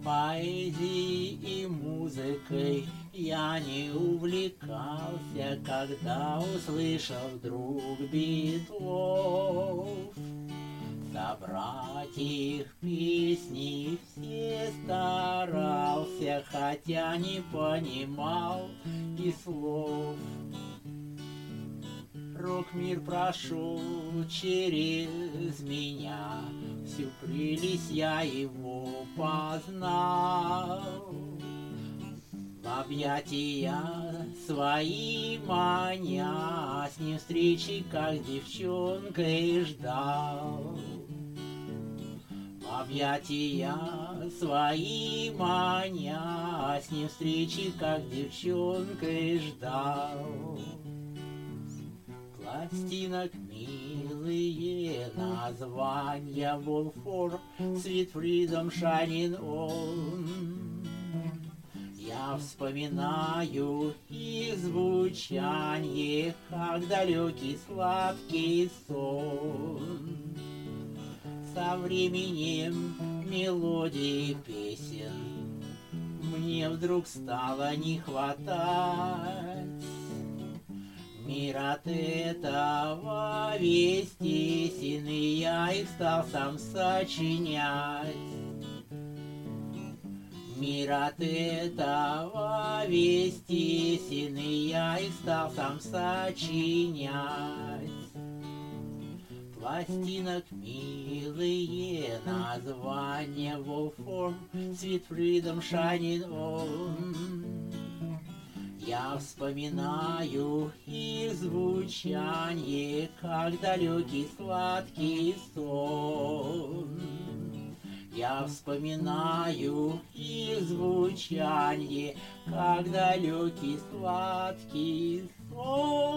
Поэзией и музыкой я не увлекался, когда услышал вдруг Битлов. Собрать их песни все старался, хотя не понимал и слов. Рок-мир прошел через меня, всю прелесть я его познал. В объятия свои маня, с ним встречи, как девчонкой ждал. В объятия свои маня, с ним встречи, как девчонкой ждал. Пластинок милые названия Wolford, Sweet Freedom, Shining On. Я вспоминаю их звучанье, как далекий сладкий сон. Со временем мелодии песен мне вдруг стало не хватать. Мир от этого весь тесен, и я их стал сам сочинять. Мир от этого весь тесен, и я их стал сам сочинять. Пластинок милые названия Wolford, Sweet Freedom, Shining On. Я вспоминаю их звучанье, как далекий сладкий сон. Я вспоминаю их звучанье, как далекий сладкий сон.